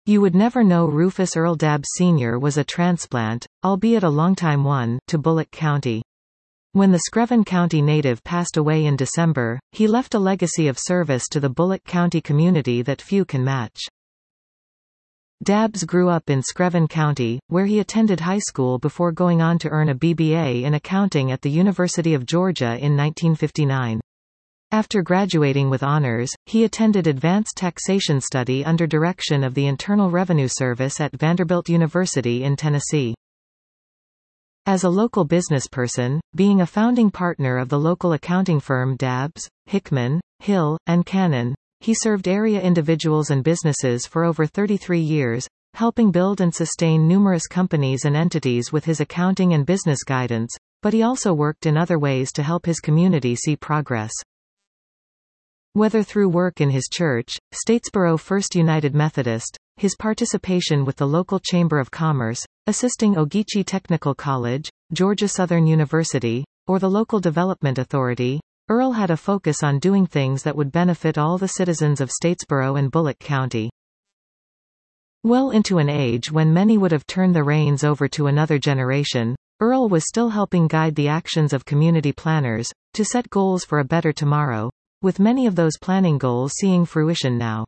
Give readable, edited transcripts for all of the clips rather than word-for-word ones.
You would never know Rufus Earl Dabbs Sr. was a transplant, albeit a longtime one, to Bullock County. When the Screven County native passed away in December, he left a legacy of service to the Bullock County community that few can match. Dabbs grew up in Screven County, where he attended high school before going on to earn a BBA in accounting at the University of Georgia in 1959. After graduating with honors, he attended advanced taxation study under direction of the Internal Revenue Service at Vanderbilt University in Tennessee. As a local businessperson, being a founding partner of the local accounting firm Dabbs, Hickman, Hill, and Cannon, he served area individuals and businesses for over 33 years, helping build and sustain numerous companies and entities with his accounting and business guidance, but he also worked in other ways to help his community see progress. Whether through work in his church, Statesboro First United Methodist, his participation with the local Chamber of Commerce, assisting Ogeechee Technical College, Georgia Southern University, or the local development authority, Earl had a focus on doing things that would benefit all the citizens of Statesboro and Bullock County. Well into an age when many would have turned the reins over to another generation, Earl was still helping guide the actions of community planners, to set goals for a better tomorrow, with many of those planning goals seeing fruition now.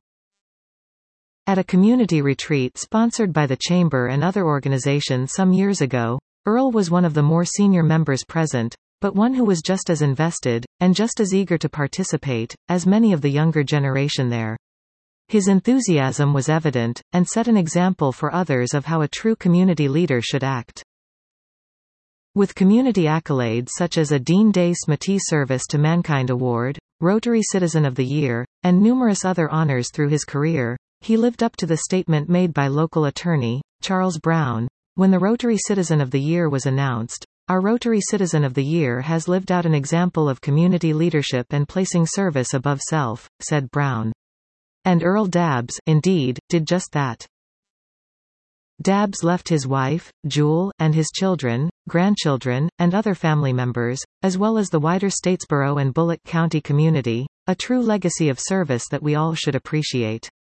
At a community retreat sponsored by the Chamber and other organizations some years ago, Earl was one of the more senior members present, but one who was just as invested, and just as eager to participate, as many of the younger generation there. His enthusiasm was evident, and set an example for others of how a true community leader should act. With community accolades such as a Dean Day Smatee Service to Mankind Award, Rotary Citizen of the Year, and numerous other honors through his career, he lived up to the statement made by local attorney, Charles Brown, when the Rotary Citizen of the Year was announced. Our Rotary Citizen of the Year has lived out an example of community leadership and placing service above self, said Brown. And Earl Dabbs, indeed, did just that. Dabbs left his wife, Jewel, and his children, grandchildren, and other family members, as well as the wider Statesboro and Bullock County community, a true legacy of service that we all should appreciate.